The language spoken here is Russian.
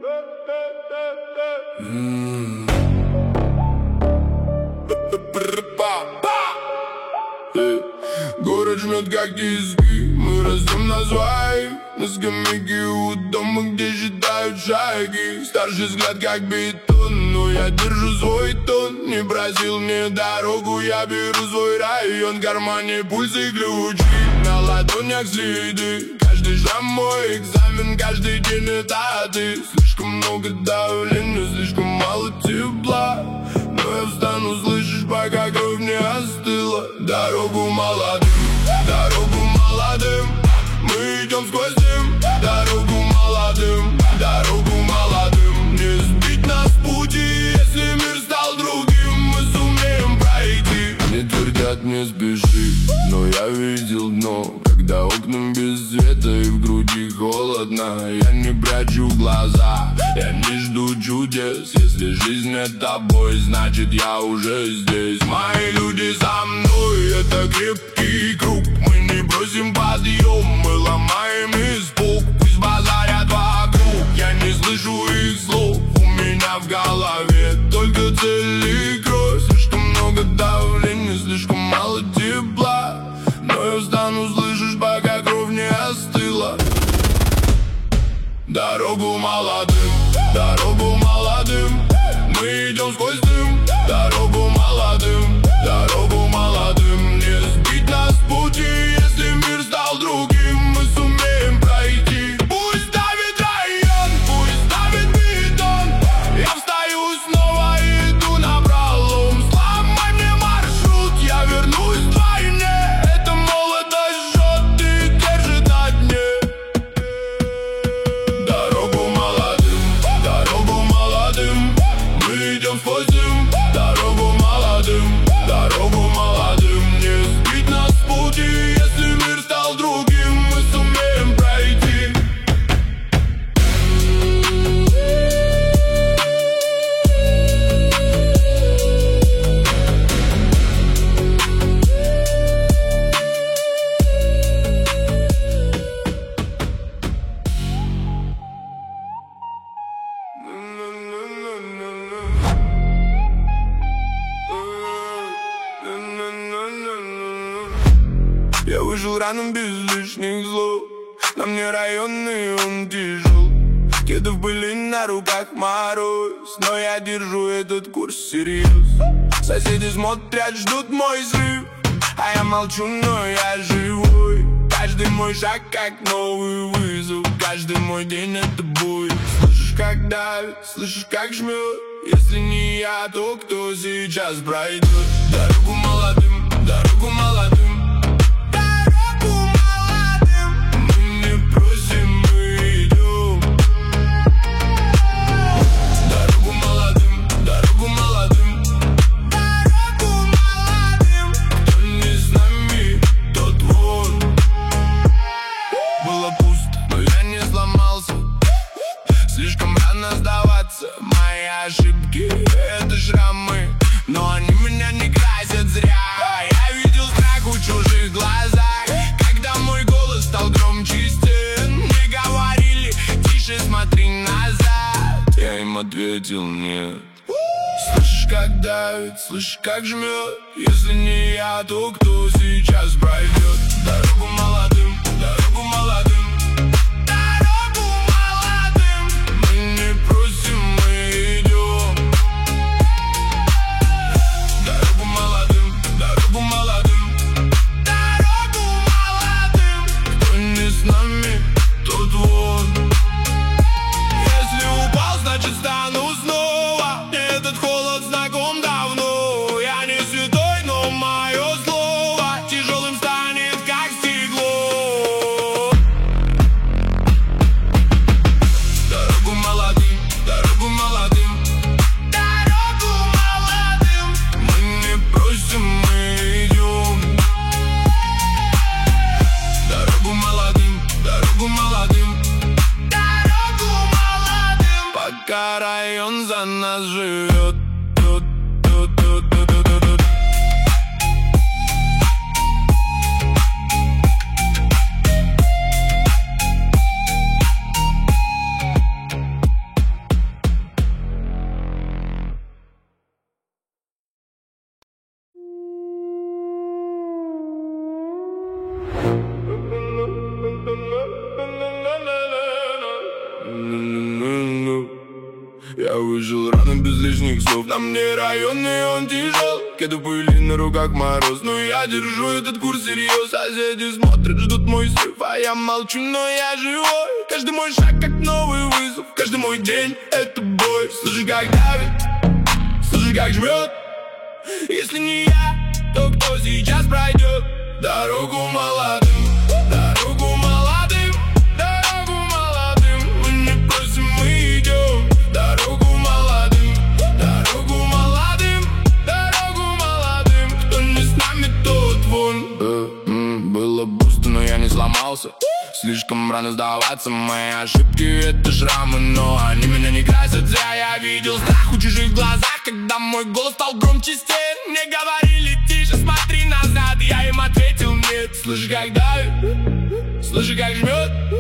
Город жмет как тиски, мы растем на своих. На скамейке у дома, где считают шаги. Старший взгляд как бетон, но я держу свой тон. Не просил мне дорогу, я беру свой район. В кармане пульсы и ключи, на ладонях следы. Каждый шаг мой экзамен, каждый день это ты. Слишком много давления, слишком мало тепла. Но я встану, слышишь, пока кровь не остыла. Дорогу молодым, дорогу молодым. Мы идем сквозь дым. Дорогу молодым, дорогу молодым. Не сбить нас с пути, если мир стал другим. Мы сумеем пройти. Мне твердят, не спеши, но я видел дно. Когда окна без света и в груди холодно. Я не прячу глаза, я не жду чудес. Если жизнь это бой, значит я уже здесь. Мои люди за мной, это крепкий круг. Мы не бросим подъем, мы ломаем испуг. Пусть базарят вокруг, я не слышу их слов. У меня в голове только цель и кровь. Слишком много давления, слишком мало тепла. Но я встану, слышишь, пока кровь не остыла. Дорогу молодым, дорогу молодым. Мы идем сквозь дым. Дорогу молодым, дорогу молодым. Не сбить нас с пути, если мир стал другим. Мы сумеем пройти. Пусть давит район, пусть давит бетон. Я встаю снова и иду напролом. Сломай мне маршрут, я вернусь вдвойне. Эта молодость жжет и держит на дне. Дорогу молодым, дорогу молодым. Мы идем сквозь дым. Дорогу молодым, дорогу молодым. Не сбить нас с пути, если мир стал другим. Мы сумеем пройти. Я вышел рано без лишних слов. На мне районный, он тяжел. Кеды в пыли, на руках мороз. Но я держу этот курс всерьез. Соседи смотрят, ждут мой взрыв. А я молчу, но я живой. Каждый мой шаг как новый вызов. Каждый мой день это бой. Слышишь, как давит, слышишь, как жмет. Если не я, то кто сейчас пройдет? Дорогу молодым, дорогу молодым. Слишком рано сдаваться. Мои ошибки — это шрамы, но они меня не красят зря. Я видел страх в чужих глазах, когда мой голос стал громче стен. Мне говорили: тише, смотри назад. Я им ответил: нет. Слышишь, как давит, слышишь, как жмет. Если не я, то кто сейчас пройдет? Дорогу молодым, дорогу молодым. Пока район за нас живет. Я выжил рано без лишних слов. На мне районный, он тяжел. Кеду пыли на руках мороз, но я держу этот курс серьез. Соседи смотрят, ждут мой срыв, а я молчу, но я живой. Каждый мой шаг как новый вызов, каждый мой день это бой. Слушай, как давит, слушай, как жмет. Если не я, то кто сейчас пройдет дорогу молодым? Дорогу молодым, дорогу молодым. Мы не просим, мы идем. Дорогу молодым, дорогу молодым, дорогу молодым. Кто не с нами, тот вон. Было пусто, но я не сломался. Слишком рано сдаваться, мои ошибки это шрамы, но они меня не красят. Зря я видел страх у чужих глазах, когда мой голос стал громче стен. Мне говорили тише, смотри назад, я им ответил нет. Слышишь, как давит, слышишь, как жмет.